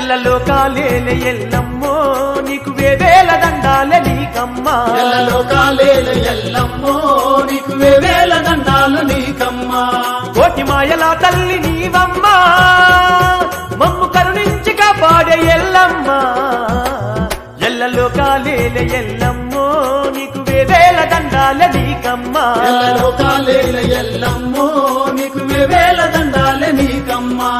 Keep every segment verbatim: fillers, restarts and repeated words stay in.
ఎల్లలోకాలేల ఎల్లమ్మో నీకు వేవేల దండాల నీకమ్మా ఎల్లలోకాలేల ఎల్లమ్మో నీకు వేవేల దండాలు నీకమ్మా కోటి మాయల తల్లి నీవమ్మా మమ్ము కరుణించి కాపాడే ఎల్లమ్మా ఎల్లలోకాలేల ఎల్లమ్మో నీకు వేవేల దండాల నీకమ్మా ఎల్లలోకాలేల ఎల్లమ్మో నీకు వేవేల దండాల నీకమ్మా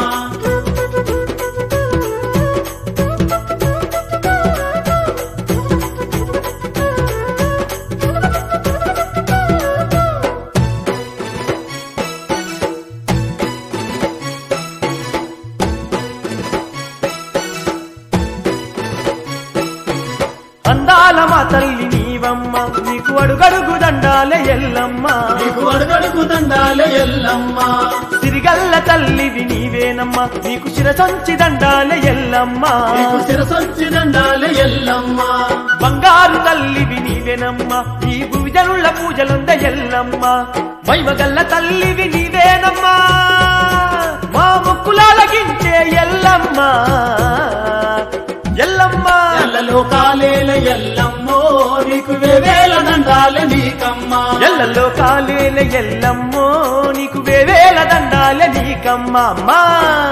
అందాల మా తల్లి నీవమ్మ నీకు అడుగడుగు దండాల ఎల్లమ్మ నీకు అడుగడుగు దండాల ఎల్లమ్మ సిరిగల్ల తల్లివి నీవేనమ్మా నీకు శిరసొంచి దండాల ఎల్లమ్మ నీకు శిరసొంచి దండాల ఎల్లమ్మ బంగారు తల్లివి నీవేనమ్మా ఈ భువిజనుల పూజలుంద ఎల్లమ్మ వైమగల్ల తల్లివి నీవేనమ్మా మా ముక్కులాలగించే ఎల్లమ్మ ఎల్లమ్మ ఎల్లలోకాలేల ఎల్లమ్మో నీకు వేవేల దండాల నీకమ్మా ఎల్లలోకాలేల ఎల్లమ్మో నీకు వేవేల దండాల నీకమ్మా అమ్మా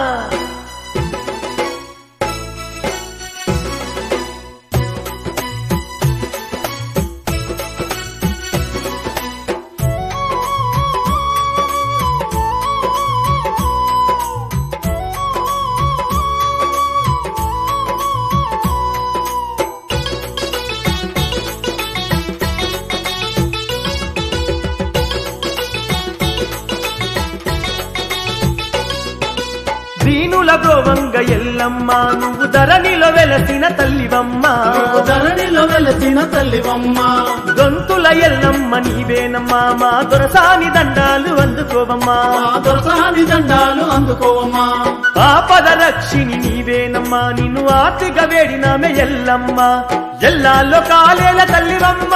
దీనుల బ్రోవంగ ఎల్లమ్మ నువ్వు ధరణిలో వెలసిన తల్లివమ్మ నువ్వు ధరణిలో వెలసిన తల్లివమ్మ గొంతుల ఎల్లమ్మ నీవేనమ్మా మా దొరసాని దండాలు అందుకోవమ్మా మా దొరసాని దండాలు అందుకోవమ్మా ఆపద రక్షిని నీవేనమ్మా నిన్ను ఆర్తిగా వేడినామె ఎల్లమ్మ ఎల్లాల్లో కాలేల తల్లివమ్మ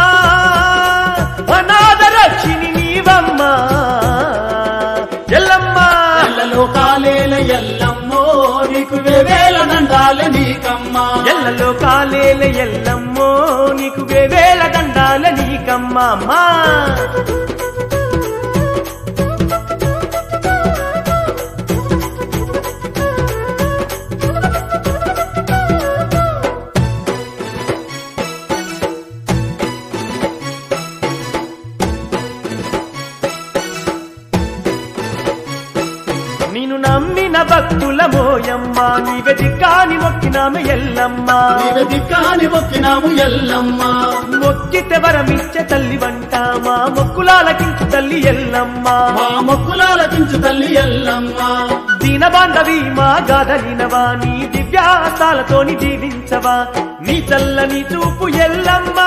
అనాథ రక్షిని నీవమ్మ ఎల్లమ్మ ఎల్లలోకాలేల ఎల్లమ్మో నీకు వేవేల దండాల నీకమ్మా ఎల్లలోకాలేల ఎల్లమ్మో నీకు వేవేల దండాల నీకమ్మా అమ్మా నిన్ను నమ్మిన భక్తుల మోయమ్మ నీవే దిక్కాని మొక్కినాము ఎల్లమ్మ నీవే దిక్కాని మొక్కినాము ఎల్లమ్మ మొక్కితే వరమిచ్చే తల్లి వంట మా మొక్కులాలకించు తల్లి ఎల్లమ్మ మా మొక్కులాలకించు తల్లి ఎల్లమ్మ దీన బాంధవి మా గాదలినవా నీ దివ్యాస్తాలతోని జీవించవా నీ చల్లని చూపు ఎల్లమ్మ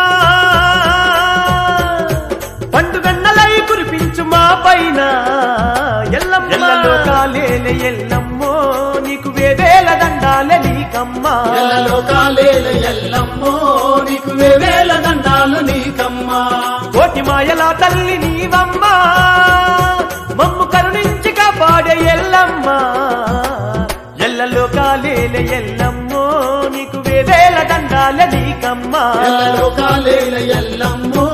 పండుగన్నలై కురిపించు మా పైన ఎల్లమ్మ ఎల్లలోకాలేల ఎల్లమ్మో నీకు వేవేల దండాల నీకమ్మా ఎల్లలోకాలేల ఎల్లమ్మో నీకు వేవేల దండాలు నీకమ్మా కోటి మాయల తల్లి నీవమ్మా మమ్ము కరుణించి కాపాడే ఎల్లమ్మ ఎల్లలోకాలేల ఎల్లమ్మో నీకు వేవేల దండాల నీకమ్మా ఎల్లలోకాలేల ఎల్లమ్మో